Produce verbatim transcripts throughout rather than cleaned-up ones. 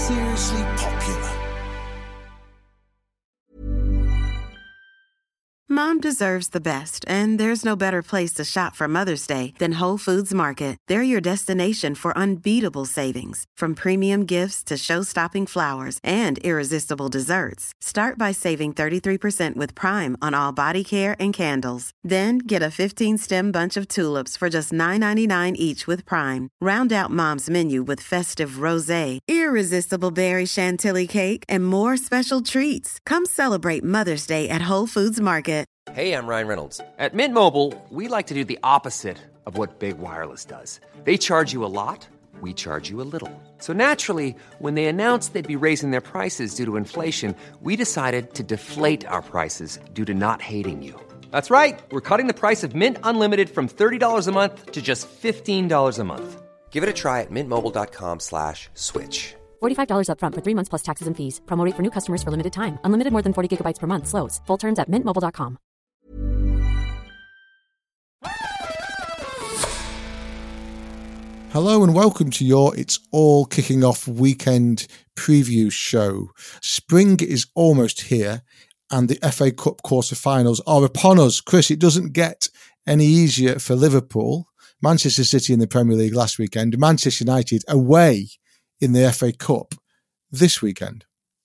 seriously popular. Mom deserves the best, and there's no better place to shop for Mother's Day than Whole Foods Market. They're your destination for unbeatable savings, from premium gifts to show-stopping flowers and irresistible desserts. Start by saving thirty-three percent with Prime on all body care and candles. Then get a fifteen-stem bunch of tulips for just nine ninety-nine each with Prime. Round out Mom's menu with festive rosé, irresistible berry chantilly cake, and more special treats. Come celebrate Mother's Day at Whole Foods Market. Hey, I'm Ryan Reynolds. At Mint Mobile, we like to do the opposite of what Big Wireless does. They charge you a lot, we charge you a little. So naturally, when they announced they'd be raising their prices due to inflation, we decided to deflate our prices due to not hating you. That's right. We're cutting the price of Mint Unlimited from thirty dollars a month to just fifteen dollars a month. Give it a try at mintmobile.com slash switch. forty-five dollars up front for three months plus taxes and fees. Promo rate for new customers for limited time. Unlimited more than forty gigabytes per month. Slows full terms at mint mobile dot com. Hello and welcome to your It's All Kicking Off weekend preview show. Spring is almost here and the F A Cup quarter-finals are upon us. Chris, it doesn't get any easier for Liverpool. Manchester City in the Premier League last weekend, Manchester United away in the F A Cup this weekend.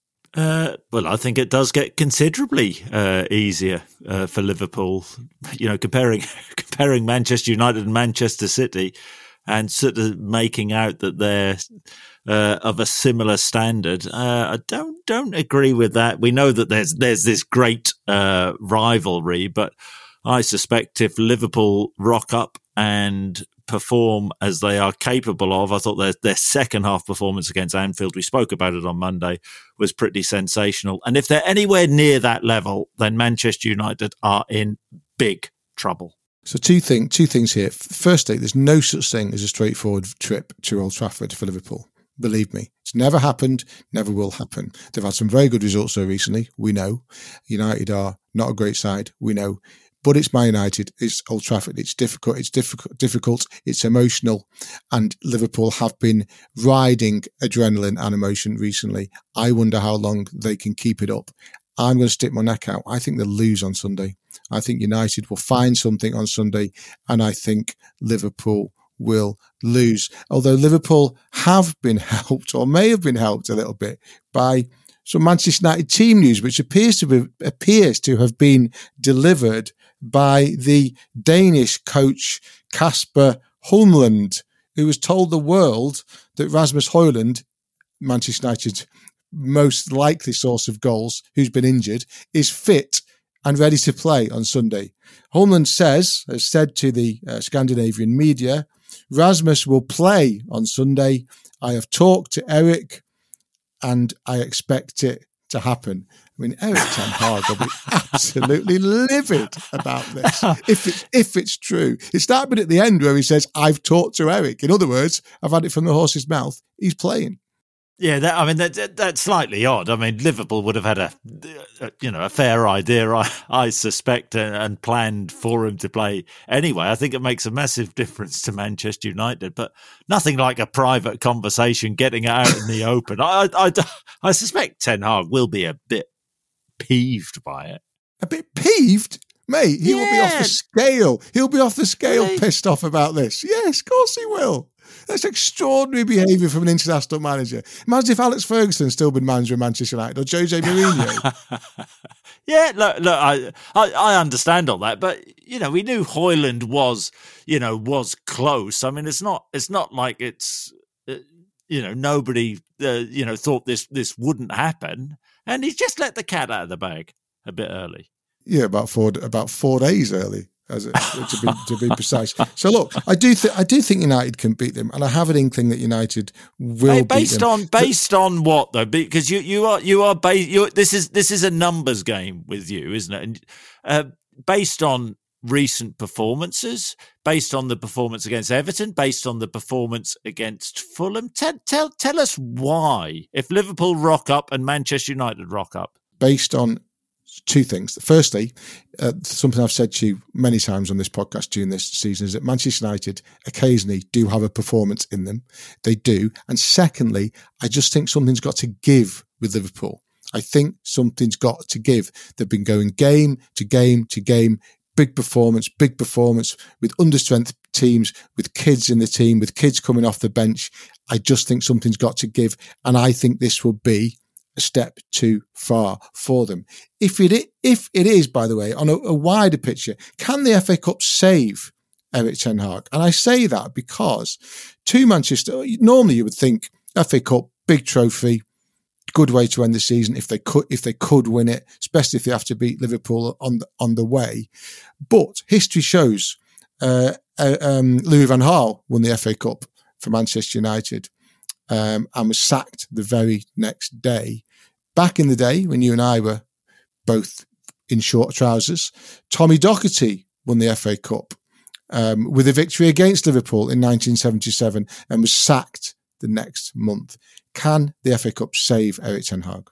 Uh, well, I think it does get considerably uh, easier uh, for Liverpool. You know, comparing comparing Manchester United and Manchester City, and sort of making out that they're uh, of a similar standard. Uh, I don't don't agree with that. We know that there's there's this great uh, rivalry, but I suspect if Liverpool rock up and perform as they are capable of, I thought their, their second half performance against Anfield, we spoke about it on Monday, was pretty sensational. And if they're anywhere near that level, then Manchester United are in big trouble. So two, thing, two things here. Firstly, there's no such thing as a straightforward trip to Old Trafford for Liverpool. Believe me, it's never happened, never will happen. They've had some very good results though recently, we know. United are not a great side, we know. But it's Man United, it's Old Trafford, it's difficult, it's difficult, difficult, it's emotional. And Liverpool have been riding adrenaline and emotion recently. I wonder how long they can keep it up. I'm going to stick my neck out. I think they'll lose on Sunday. I think United will find something on Sunday, and I think Liverpool will lose. Although Liverpool have been helped, or may have been helped a little bit, by some Manchester United team news, which appears to be, appears to have been delivered by the Danish coach Kasper Holmlund, who has told the world that Rasmus Højlund, Manchester United's most likely source of goals, who's been injured, is fit and ready to play on Sunday. Holmlund says, has said to the uh, Scandinavian media, Rasmus will play on Sunday. I have talked to Eric and I expect it to happen. I mean, Eric Ten Hag will be absolutely livid about this if it's, if it's true. It's that bit at the end where he says, I've talked to Eric. In other words, I've had it from the horse's mouth. He's playing. Yeah, that, I mean, that, that, that's slightly odd. I mean, Liverpool would have had a, a you know, a fair idea, I, I suspect, and, and planned for him to play anyway. I think it makes a massive difference to Manchester United, but nothing like a private conversation, getting it out in the open. I, I, I suspect Ten Hag will be a bit peeved by it. A bit peeved? Mate, he yeah. will be off the scale. He'll be off the scale really? pissed off about this. Yes, of course he will. That's extraordinary behaviour from an international manager. Imagine if Alex Ferguson still been manager of Manchester United, or Jose Mourinho. yeah, look, look I, I I understand all that, but you know, we knew Højlund was, you know, was close. I mean, it's not it's not like it's uh, you know, nobody uh, you know thought this this wouldn't happen, and he's just let the cat out of the bag a bit early. Yeah, about four about four days early. As it, to be to be precise. So look, I do think I do think United can beat them, and I have an inkling that United will based beat them. on based but, on what though? Because you you are you are based. You this is this is a numbers game with you, isn't it? And uh, based on recent performances, based on the performance against Everton, based on the performance against Fulham. Tell tell tell us why, if Liverpool rock up and Manchester United rock up, based on two things. Firstly, uh, something I've said to you many times on this podcast during this season is that Manchester United occasionally do have a performance in them. They do. And secondly, I just think something's got to give with Liverpool. I think something's got to give. They've been going game to game to game, big performance, big performance with understrength teams, with kids in the team, with kids coming off the bench. I just think something's got to give. And I think this will be a step too far for them. If it if it is, by the way, on a, a wider picture, can the F A Cup save Erik ten Hag? And I say that because to Manchester, normally you would think F A Cup, big trophy, good way to end the season if they could if they could win it, especially if they have to beat Liverpool on the, on the way. But history shows uh, uh, um, Louis van Gaal won the F A Cup for Manchester United um, and was sacked the very next day. Back in the day when you and I were both in short trousers, Tommy Docherty won the F A Cup um, with a victory against Liverpool in nineteen seventy-seven and was sacked the next month. Can the F A Cup save Erik ten Hag?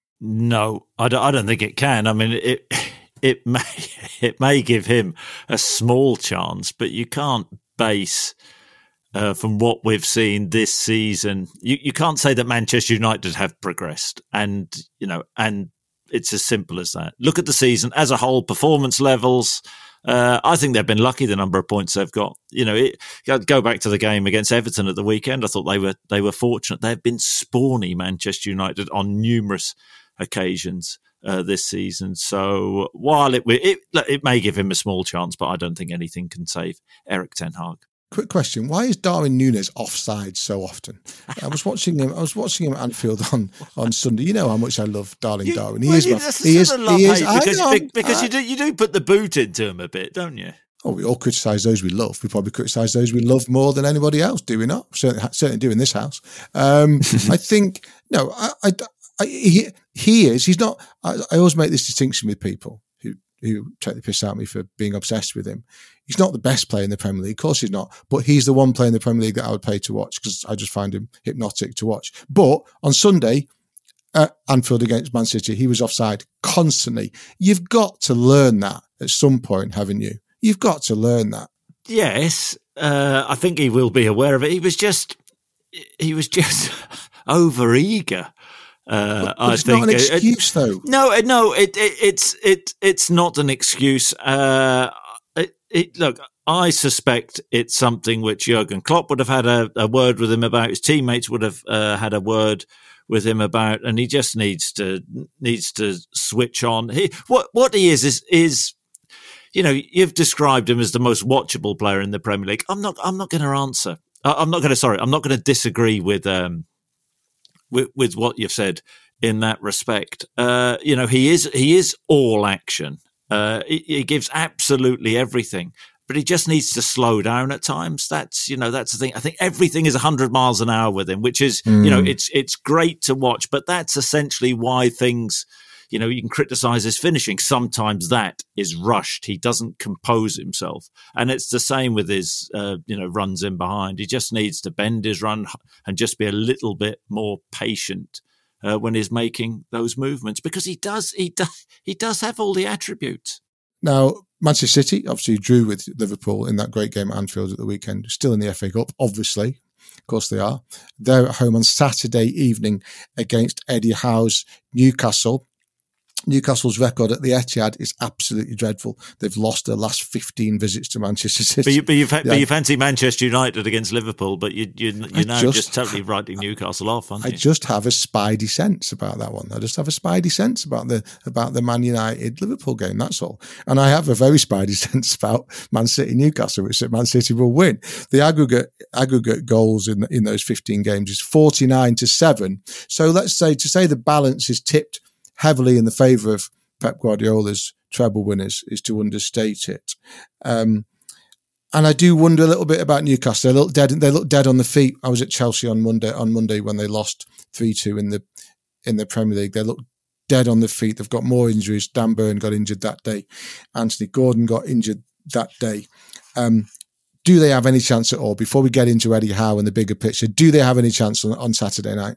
No, I don't, I don't think it can. I mean, it it may it may give him a small chance, but you can't base uh, from what we've seen this season. You you can't say that Manchester United have progressed, and you know, and it's as simple as that. Look at the season as a whole, performance levels. Uh, I think they've been lucky the number of points they've got. You know, it, go back to the game against Everton at the weekend. I thought they were they were fortunate. They've been spawny Manchester United on numerous occasions uh, this season. So while it, it it may give him a small chance, but I don't think anything can save Erik ten Hag. Quick question: why is Darwin Núñez offside so often? I was watching him. I was watching him at Anfield on, on Sunday. You know how much I love Darling you, Darwin. He well, is. You, My, he is. He is. Because, I know, because I, you do you do put the boot into him a bit, don't you? Oh, we all criticise those we love. We probably criticise those we love more than anybody else, do we not? Certainly, certainly do in this house. Um, I think no. I, I, I, he he is. He's not. I, I always make this distinction with people who who take the piss out of me for being obsessed with him. He's not the best player in the Premier League. Of course he's not. But he's the one player in the Premier League that I would pay to watch because I just find him hypnotic to watch. But on Sunday, at Anfield against Man City, he was offside constantly. You've got to learn that at some point, haven't you? You've got to learn that. Yes. Uh, I think he will be aware of it. He was just, he was just over eager. Uh, but, but I it's think not an excuse, it, though. No, no, it, it, it's it, it's not an excuse. Uh, it, it, look, I suspect it's something which Jurgen Klopp would have had a, a word with him about. His teammates would have uh, had a word with him about, and he just needs to needs to switch on. He what what he is is is. You know, you've described him as the most watchable player in the Premier League. I'm not. I'm not going to answer. I'm not going to. Sorry, I'm not going to disagree with um with, with what you've said in that respect. Uh, you know, he is he is all action. Uh, he, he gives absolutely everything, but he just needs to slow down at times. That's you know that's the thing. I think everything is one hundred miles an hour with him, which is mm. you know it's it's great to watch, but that's essentially why things. You know, you can criticise his finishing. Sometimes that is rushed. He doesn't compose himself. And it's the same with his, uh, you know, runs in behind. He just needs to bend his run and just be a little bit more patient uh, when he's making those movements because he does, he does, he does have all the attributes. Now, Manchester City obviously drew with Liverpool in that great game at Anfield at the weekend. Still in the F A Cup, obviously. Of course they are. They're at home on Saturday evening against Eddie Howe's Newcastle. Newcastle's record at the Etihad is absolutely dreadful. They've lost their last fifteen visits to Manchester City. But you, but you, yeah. but you fancy Manchester United against Liverpool, but you, you, you're now just, just totally writing Newcastle off, aren't you? I just have a spidey sense about that one. I just have a spidey sense about the about the Man United Liverpool game, that's all. And I have a very spidey sense about Man City Newcastle, which Man City will win. The aggregate aggregate goals in in those fifteen games is forty-nine to seven. So let's say, to say the balance is tipped heavily in the favour of Pep Guardiola's treble winners is to understate it. Um, and I do wonder a little bit about Newcastle. They look dead. They look dead on the feet. I was at Chelsea on Monday. On Monday when they lost three two in the in the Premier League, they look dead on the feet. They've got more injuries. Dan Burn got injured that day. Anthony Gordon got injured that day. Um, do they have any chance at all? Before we get into Eddie Howe and the bigger picture, do they have any chance on, on Saturday night?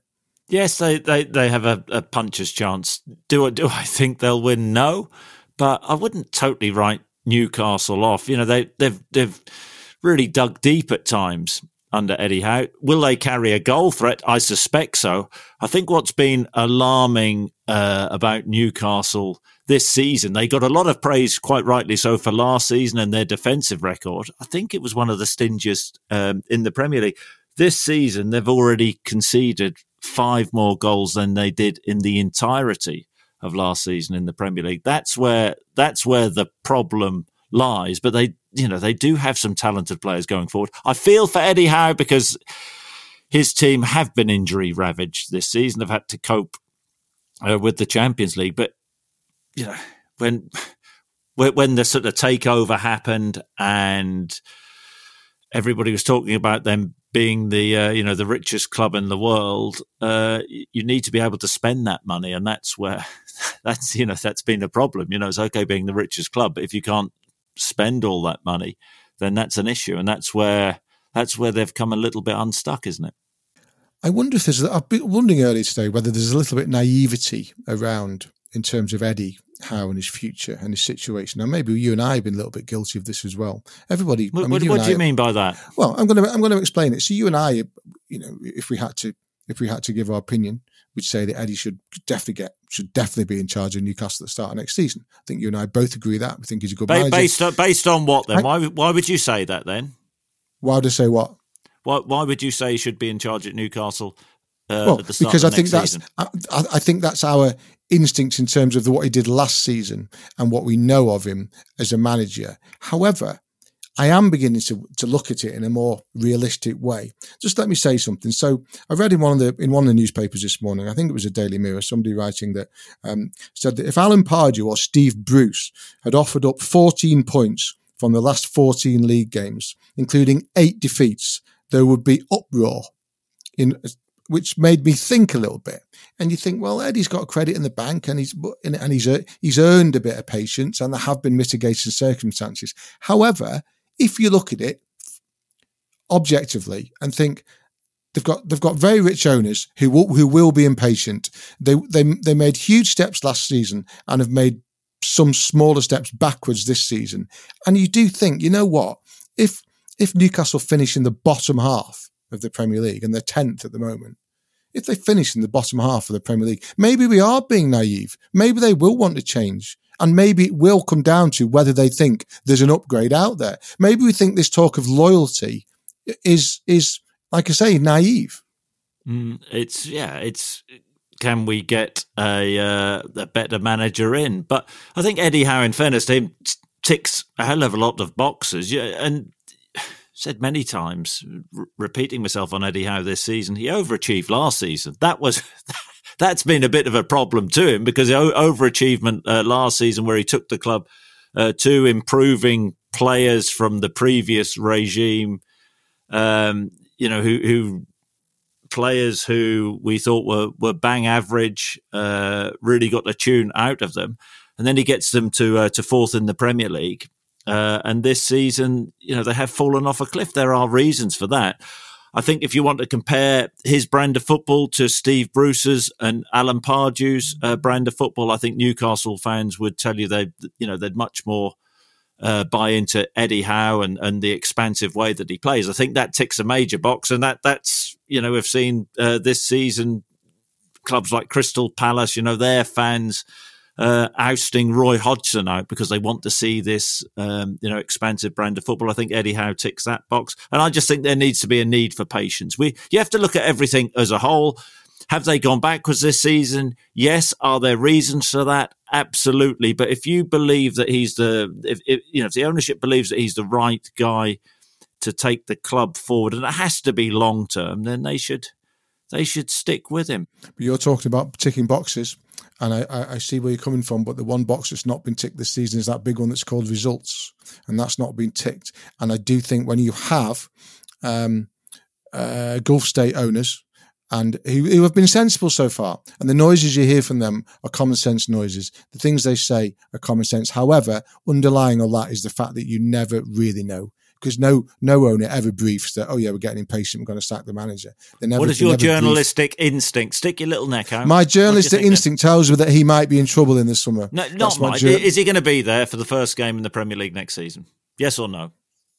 Yes, they, they, they have a, a puncher's chance. Do I, do I think they'll win? No, but I wouldn't totally write Newcastle off. You know, they, they've they've really dug deep at times under Eddie Howe. Will they carry a goal threat? I suspect so. I think what's been alarming uh, about Newcastle this season, they got a lot of praise, quite rightly so, for last season and their defensive record. I think it was one of the stingiest um, in the Premier League. This season, they've already conceded five more goals than they did in the entirety of last season in the Premier League. That's where that's where the problem lies. But they, you know, they do have some talented players going forward. I feel for Eddie Howe because his team have been injury ravaged this season. They've had to cope uh, with the Champions League. But you know, when when the sort of takeover happened and everybody was talking about them being the uh, you know the richest club in the world, uh, you need to be able to spend that money, and that's where that's you know that's been a problem. You know, it's okay being the richest club, but if you can't spend all that money, then that's an issue, and that's where that's where they've come a little bit unstuck, isn't it? I wonder if there's. I've been wondering earlier today whether there's a little bit naivety around in terms of Eddie Howe and his future and his situation. Now, maybe you and I have been a little bit guilty of this as well. Everybody. What, I mean, what, you what and do I, you mean by that? Well, I'm going to I'm going to explain it. So you and I, you know, if we had to if we had to give our opinion, we'd say that Eddie should definitely get should definitely be in charge of Newcastle at the start of next season. I think you and I both agree that. We think he's a good ba- manager. Based on, based on what then? I, why why would you say that then? Why would I say what? Why why would you say he should be in charge at Newcastle? Uh, well, at the start because of I think that's season? I, I think that's our instinct in terms of the, what he did last season and what we know of him as a manager. However, I am beginning to to look at it in a more realistic way. Just let me say something. So I read in one of the in one of the newspapers this morning, I think it was a Daily Mirror, somebody writing that um, said that if Alan Pardew or Steve Bruce had offered up fourteen points from the last fourteen league games, including eight defeats, there would be uproar. In which made me think a little bit. And you think, well, Eddie's got credit in the bank, and he's and he's he's earned a bit of patience, and there have been mitigating circumstances. However, if you look at it objectively and think they've got they've got very rich owners who will, who will be impatient. They they they made huge steps last season and have made some smaller steps backwards this season. And you do think, you know what, if if Newcastle finish in the bottom half of the Premier League, and they're tenth at the moment, if they finish in the bottom half of the Premier League, maybe we are being naive. Maybe they will want to change. And maybe it will come down to whether they think there's an upgrade out there. Maybe we think this talk of loyalty is, is like I say, naive. Mm, it's, yeah, it's, can we get a, uh, a better manager in? But I think Eddie Howe, in fairness to him, ticks a hell of a lot of boxes. Yeah, and said many times, r- repeating myself on Eddie Howe this season, he overachieved last season. That was that's been a bit of a problem to him, because the o- overachievement uh, last season, where he took the club uh, to improving players from the previous regime, um, you know, who, who players who we thought were were bang average, uh, really got the tune out of them, and then he gets them to uh, to fourth in the Premier League. Uh, and this season, you know, they have fallen off a cliff. There are reasons for that. I think if you want to compare his brand of football to Steve Bruce's and Alan Pardew's uh, brand of football, I think Newcastle fans would tell you they, you know, they'd much more uh, buy into Eddie Howe and, and the expansive way that he plays. I think that ticks a major box, and that that's, you know, we've seen uh, this season clubs like Crystal Palace, you know, their fans Uh, ousting Roy Hodgson out because they want to see this, um, you know, expansive brand of football. I think Eddie Howe ticks that box, and I just think there needs to be a need for patience. We, you have to look at everything as a whole. Have they gone backwards this season? Yes. Are there reasons for that? Absolutely. But if you believe that he's the, if, if you know, if the ownership believes that he's the right guy to take the club forward, and it has to be long term, then they should, they should stick with him. But you're talking about ticking boxes. And I, I, I see where you're coming from, but the one box that's not been ticked this season is that big one that's called results, and that's not been ticked. And I do think when you have um, uh, Gulf State owners and who, who have been sensible so far, and the noises you hear from them are common sense noises, the things they say are common sense. However, underlying all that is the fact that you never really know. because no no owner ever briefs that, oh yeah, we're getting impatient, we're going to sack the manager. They never, what is your journalistic brief. instinct? Stick your little neck out. My journalistic instinct then? tells me that he might be in trouble in the summer. No, not mine. Jur- is he going to be there for the first game in the Premier League next season? Yes or no?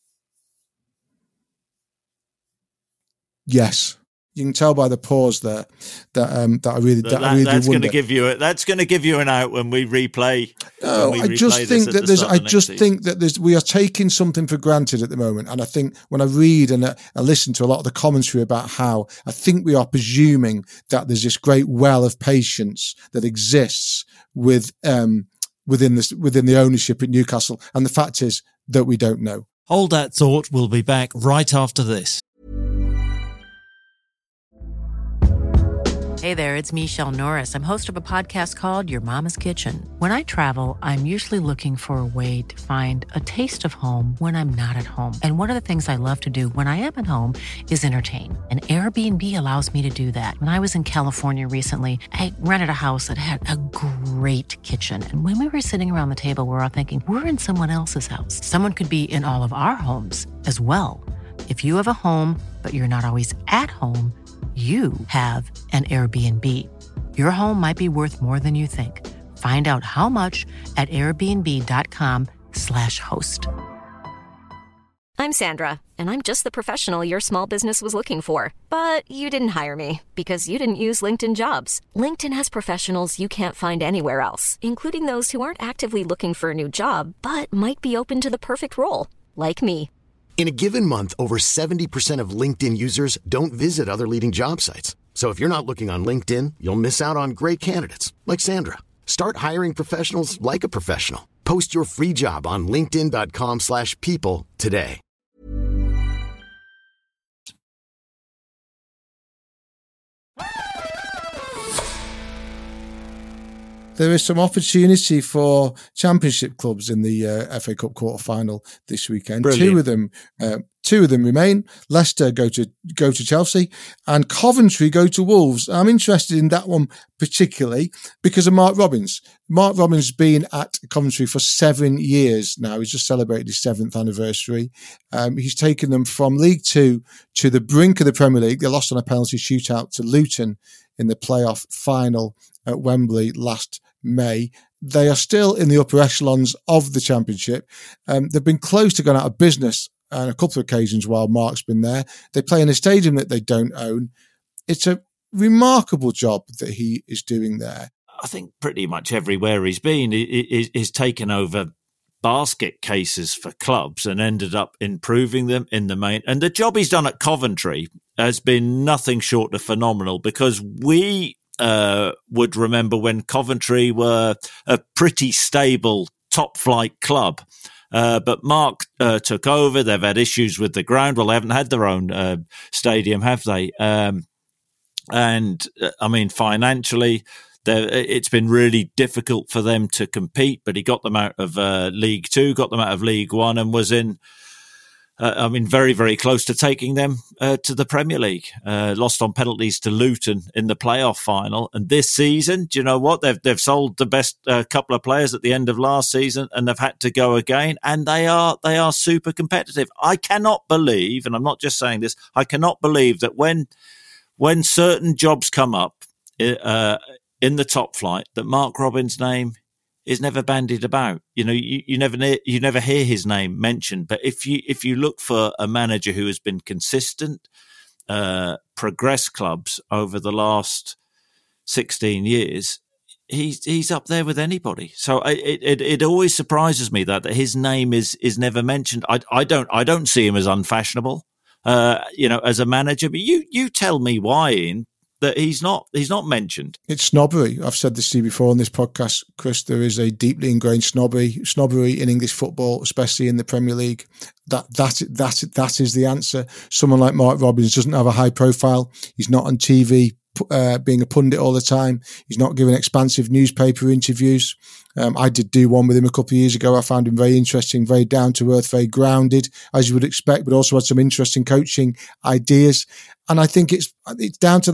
Yes. You can tell by the pause there that um, that I really that, that I really that's going to wonder. give you a, that's going to give you an out when we replay. No, we I just replay think that there's I just season. think that there's we are taking something for granted at the moment, and I think when I read and I, I listen to a lot of the commentary about how I think we are presuming that there's this great well of patience that exists with um, within this within the ownership at Newcastle, and the fact is that we don't know. Hold that thought. We'll be back right after this. Hey there, it's Michelle Norris. I'm host of a podcast called Your Mama's Kitchen. When I travel, I'm usually looking for a way to find a taste of home when I'm not at home. And one of the things I love to do when I am at home is entertain. And Airbnb allows me to do that. When I was in California recently, I rented a house that had a great kitchen. And when we were sitting around the table, we were all thinking, we're in someone else's house. Someone could be in all of our homes as well. If you have a home, but you're not always at home, you have an Airbnb. Your home might be worth more than you think. Find out how much at airbnb.com slash host. I'm Sandra, and I'm just the professional your small business was looking for. But you didn't hire me because you didn't use LinkedIn Jobs. LinkedIn has professionals you can't find anywhere else, including those who aren't actively looking for a new job, but might be open to the perfect role, like me. In a given month, over seventy percent of LinkedIn users don't visit other leading job sites. So if you're not looking on LinkedIn, you'll miss out on great candidates like Sandra. Start hiring professionals like a professional. Post your free job on linkedin.com slash people today. There is some opportunity for championship clubs in the uh, F A Cup quarter final this weekend. Brilliant. Two of them, uh, two of them remain. Leicester go to go to Chelsea, and Coventry go to Wolves. I'm interested in that one particularly because of Mark Robins. Mark Robins has been at Coventry for seven years now. He's just celebrated his seventh anniversary. Um, he's taken them from League Two to the brink of the Premier League. They lost on a penalty shootout to Luton in the playoff final at Wembley last May. They are still in the upper echelons of the Championship. Um, they've been close to going out of business on a couple of occasions while Mark's been there. They play in a stadium that they don't own. It's a remarkable job that he is doing there. I think pretty much everywhere he's been, he, he's taken over basket cases for clubs and ended up improving them in the main. And the job he's done at Coventry has been nothing short of phenomenal, because we Uh, would remember when Coventry were a pretty stable top flight club. Uh, but Mark uh, took over. They've had issues with the ground. Well, they haven't had their own uh, stadium, have they? Um, and uh, I mean, financially, it's been really difficult for them to compete. But he got them out of uh, League Two, got them out of League One, and was in. Uh, I mean, very, very close to taking them uh, to the Premier League. Uh, lost on penalties to Luton in the playoff final. And this season, do you know what? They've they've sold the best uh, couple of players at the end of last season, and they've had to go again. And they are they are super competitive. I cannot believe, and I'm not just saying this, I cannot believe that when when certain jobs come up uh, in the top flight, that Mark Robins' name is never bandied about. You know, you, you never you never hear his name mentioned. But if you if you look for a manager who has been consistent, uh, progress clubs over the last sixteen years, he's he's up there with anybody. So it it, it always surprises me that, that his name is is never mentioned. I I don't I don't see him as unfashionable, uh, you know, as a manager. But you you tell me why, Ian, that he's not he's not mentioned. It's snobbery. I've said this to you before on this podcast, Chris. There is a deeply ingrained snobbery snobbery in English football, especially in the Premier League. That that that that is the answer. Someone like Mark Robins doesn't have a high profile. He's not on T V uh, being a pundit all the time. He's not giving expansive newspaper interviews. Um, I did do one with him a couple of years ago. I found him very interesting, very down to earth, very grounded, as you would expect, but also had some interesting coaching ideas. And I think it's it's down to that.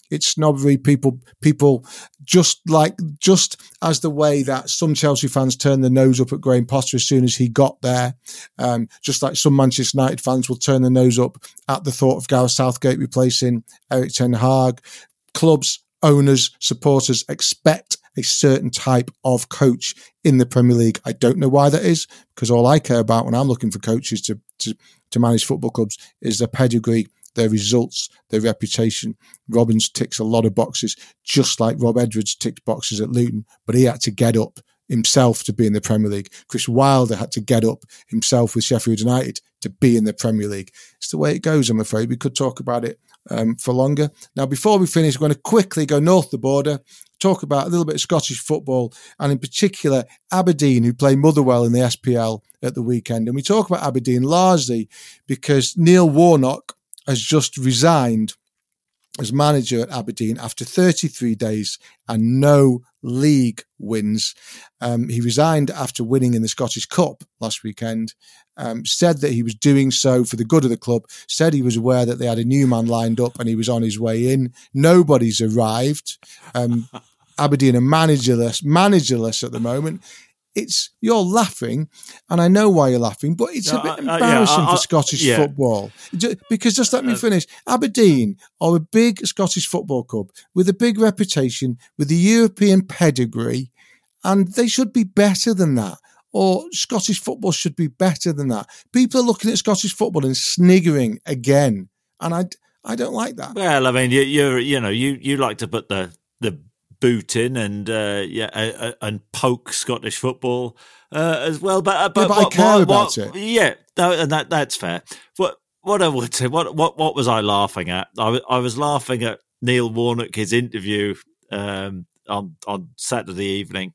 It's snobbery. People, people just like, just as the way that some Chelsea fans turned their nose up at Graham Potter as soon as he got there, um, just like some Manchester United fans will turn their nose up at the thought of Gareth Southgate replacing Erik ten Hag. Clubs, owners, supporters expect a certain type of coach in the Premier League. I don't know why that is, because all I care about when I'm looking for coaches to, to, to manage football clubs is their pedigree, their results, their reputation. Robins ticks a lot of boxes, just like Rob Edwards ticked boxes at Luton, but he had to get up himself to be in the Premier League. Chris Wilder had to get up himself with Sheffield United to be in the Premier League. It's the way it goes, I'm afraid. We could talk about it um, for longer. Now, before we finish, we're going to quickly go north the border, talk about a little bit of Scottish football, and in particular, Aberdeen, who play Motherwell in the S P L at the weekend. And we talk about Aberdeen largely because Neil Warnock has just resigned as manager at Aberdeen after thirty-three days and no league wins. Um, he resigned after winning in the Scottish Cup last weekend, um, said that he was doing so for the good of the club, said he was aware that they had a new man lined up and he was on his way in. Nobody's arrived. Um, Aberdeen are managerless, managerless at the moment. It's, you're laughing, and I know why you're laughing, but it's a bit embarrassing uh, uh, yeah, I, I, for Scottish yeah. football. Because just let me finish. Aberdeen are a big Scottish football club with a big reputation, with a European pedigree, and they should be better than that. Or Scottish football should be better than that. People are looking at Scottish football and sniggering again, and I, I don't like that. Well, I mean, you, you're you know you you like to put the the. boot in and uh, yeah uh, and poke Scottish football uh, as well, but uh, but, yeah, but what, I care what, about what, it. Yeah, no, and that that's fair. What what I would say, what what what was I laughing at? I was I was laughing at Neil Warnock, his interview um, on on Saturday evening,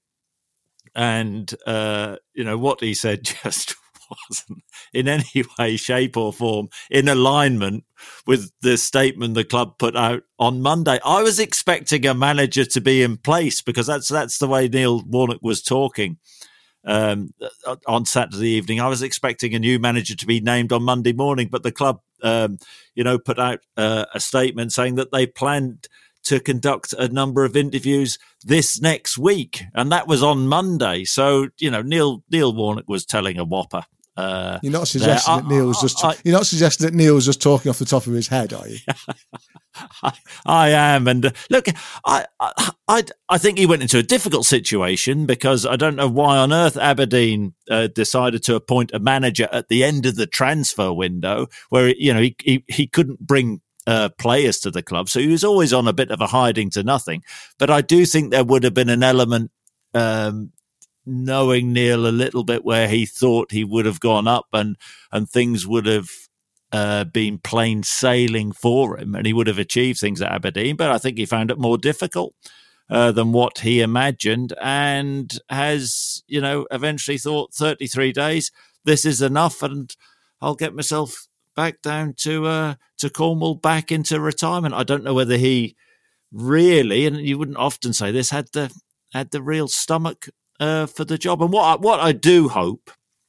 and uh, you know what he said just wasn't in any way, shape or form in alignment with the statement the club put out on Monday. I was expecting a manager to be in place because that's that's the way Neil Warnock was talking um, on Saturday evening. I was expecting a new manager to be named on Monday morning, but the club, um, you know, put out uh, a statement saying that they planned to conduct a number of interviews this next week, and that was on Monday. So, you know, Neil Neil Warnock was telling a whopper. Uh, you're not suggesting that Neil was just. I, you're not suggesting that Neil was just talking off the top of his head, are you? I, I am, and uh, look, I, I, I think he went into a difficult situation because I don't know why on earth Aberdeen uh, decided to appoint a manager at the end of the transfer window, where you know he he, he couldn't bring uh, players to the club, so he was always on a bit of a hiding to nothing. But I do think there would have been an element. Um, knowing Neil a little bit where he thought he would have gone up and, and things would have uh, been plain sailing for him and he would have achieved things at Aberdeen. But I think he found it more difficult uh, than what he imagined and has, you know, eventually thought thirty-three days, this is enough and I'll get myself back down to uh, to Cornwall, back into retirement. I don't know whether he really, and you wouldn't often say this, had the had the real stomach Uh, for the job. And what I, what I do hope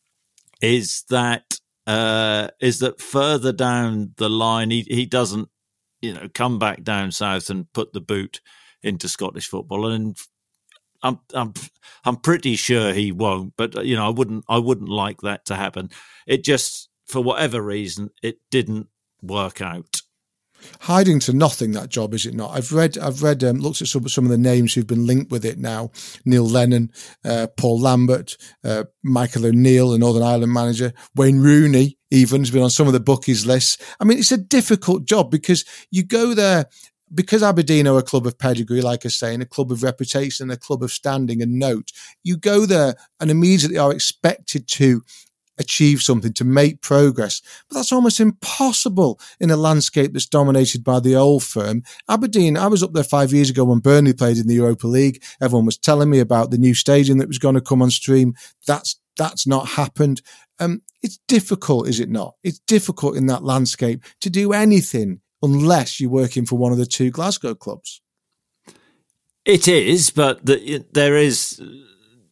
is that uh, is that further down the line he, he doesn't, you know, come back down south and put the boot into Scottish football. And I'm I'm I'm pretty sure he won't. But you know, I wouldn't I wouldn't like that to happen. It just, for whatever reason, it didn't work out. Hiding to nothing, that job, is it not? I've read, I've read, um, looked at some, some of the names who've been linked with it now. Neil Lennon, uh, Paul Lambert, uh, Michael O'Neill, the Northern Ireland manager, Wayne Rooney, even has been on some of the bookies lists. I mean, it's a difficult job because you go there because Aberdeen are a club of pedigree, like I say, and a club of reputation, a club of standing and note. You go there and immediately are expected to achieve something, to make progress. But that's almost impossible in a landscape that's dominated by the old firm. Aberdeen, I was up there five years ago when Burnley played in the Europa League. Everyone was telling me about the new stadium that was going to come on stream. That's that's not happened. Um, it's difficult, is it not? It's difficult in that landscape to do anything unless you're working for one of the two Glasgow clubs. It is, but the, there is...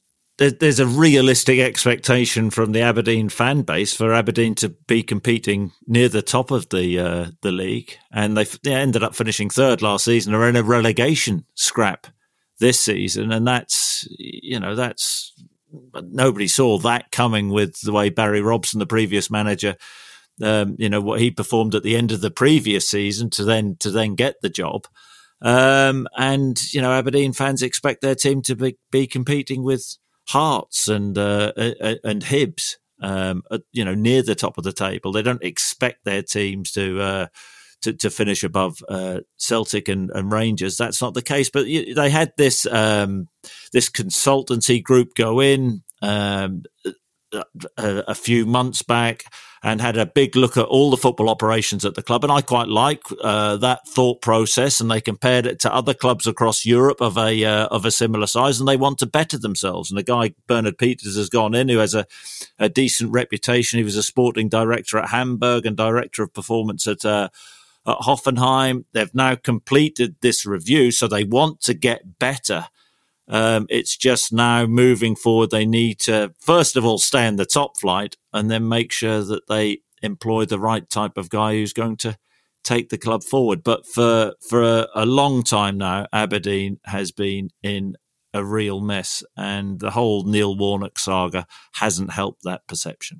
there's a realistic expectation from the Aberdeen fan base for Aberdeen to be competing near the top of the uh, the league, and they, they ended up finishing third last season. Are in a relegation scrap this season, and that's you know that's nobody saw that coming with the way Barry Robson, the previous manager, um, you know what he performed at the end of the previous season to then to then get the job. Um, and, you know, Aberdeen fans expect their team to be, be competing with Hearts and uh, and Hibs, um, uh, you know, near the top of the table. They don't expect their teams to uh, to, to finish above uh, Celtic and, and Rangers. That's not the case. But they had this um, this consultancy group go in um, a, a few months back and had a big look at all the football operations at the club. And I quite like uh, that thought process. And they compared it to other clubs across Europe of a uh, of a similar size, and they want to better themselves. And the guy, Bernard Peters, has gone in, who has a, a decent reputation. He was a sporting director at Hamburg and director of performance at, uh, at Hoffenheim. They've now completed this review, so they want to get better. Um, it's just now moving forward. They need to, first of all, stay in the top flight and then make sure that they employ the right type of guy who's going to take the club forward. But for for a, a long time now, Aberdeen has been in a real mess, and the whole Neil Warnock saga hasn't helped that perception.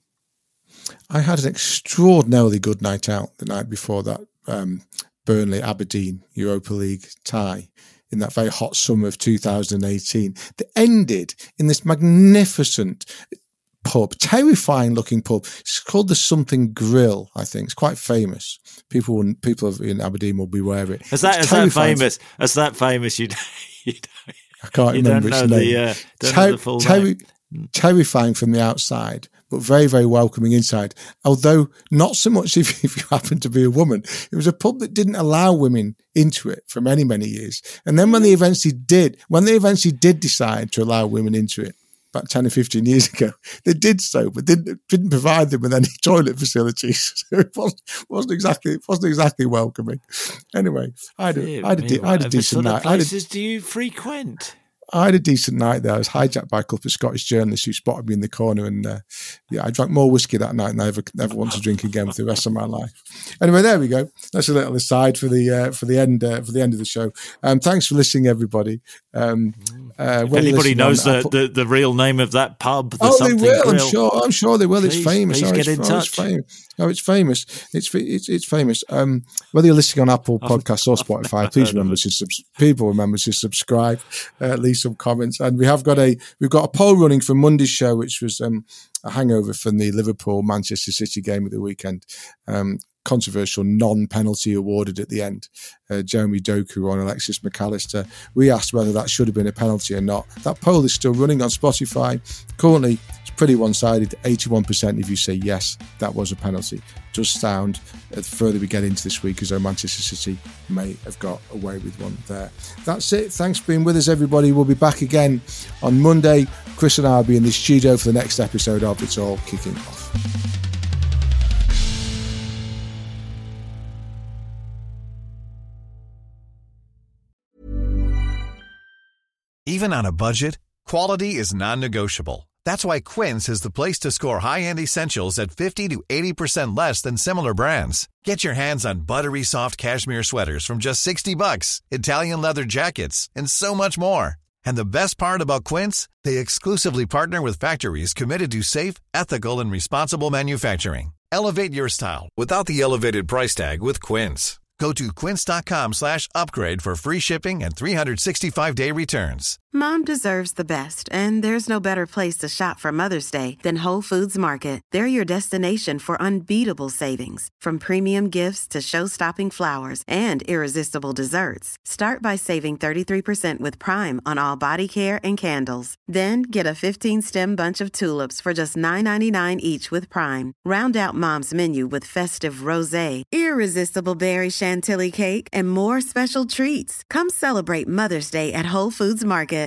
I had an extraordinarily good night out the night before that um, Burnley-Aberdeen Europa League tie in that very hot summer of two thousand eighteen, that ended in this magnificent pub, terrifying looking pub. It's called the Something Grill, I think. It's quite famous. People people in Aberdeen will be aware of it. Is that, is that famous? Is that famous? You, you don't, I can't you remember don't its know name. The, uh, don't Ter- know the full ter- name. Terrifying from the outside, but very, very welcoming inside. Although not so much if, if you happen to be a woman. It was a pub that didn't allow women into it for many, many years. And then when they eventually did, when they eventually did decide to allow women into it, about ten or fifteen years ago, they did so, but didn't didn't provide them with any toilet facilities. So it wasn't, wasn't exactly it wasn't exactly welcoming. Anyway, I had a, I had a, I had a decent night. What places do you frequent? I had a decent night there. I was hijacked by a couple of Scottish journalists who spotted me in the corner, and uh, yeah, I drank more whiskey that night than I ever never want to drink again for the rest of my life. Anyway, there we go. That's a little aside for the uh, for the end uh, for the end of the show. Um, thanks for listening, everybody. Um, uh, if anybody knows the, Apple- the, the real name of that pub, the oh, they will. Grill, I'm sure. I'm sure they will. Please, it's famous. Please oh, get it's, in oh, touch. It's famous. Oh, it's famous. It's it's it's famous. Um, whether you're listening on Apple Podcasts or Spotify, please remember to sub- people remember to subscribe, uh, leave some comments, and we have got a we've got a poll running for Monday's show, which was um, a hangover from the Liverpool Manchester City game of the weekend. Um, controversial non-penalty awarded at the end. Uh, Jeremy Doku on Alexis McAllister. We asked whether that should have been a penalty or not. That poll is still running on Spotify. Currently, it's pretty one-sided. eighty-one percent if you say yes, that was a penalty. It does sound, the further we get into this week, as though Manchester City may have got away with one there. That's it. Thanks for being with us, everybody. We'll be back again on Monday. Chris and I will be in the studio for the next episode of It's All Kicking Off. Even on a budget, quality is non-negotiable. That's why Quince is the place to score high-end essentials at fifty to eighty percent less than similar brands. Get your hands on buttery soft cashmere sweaters from just sixty bucks, Italian leather jackets, and so much more. And the best part about Quince, they exclusively partner with factories committed to safe, ethical, and responsible manufacturing. Elevate your style without the elevated price tag with Quince. Go to quince.com slash upgrade for free shipping and three sixty-five day returns. Mom deserves the best, and there's no better place to shop for Mother's Day than Whole Foods Market. They're your destination for unbeatable savings, from premium gifts to show-stopping flowers and irresistible desserts. Start by saving thirty-three percent with Prime on all body care and candles. Then get a fifteen-stem bunch of tulips for just nine ninety-nine each with Prime. Round out Mom's menu with festive rosé, irresistible berry chantilly cake, and more special treats. Come celebrate Mother's Day at Whole Foods Market.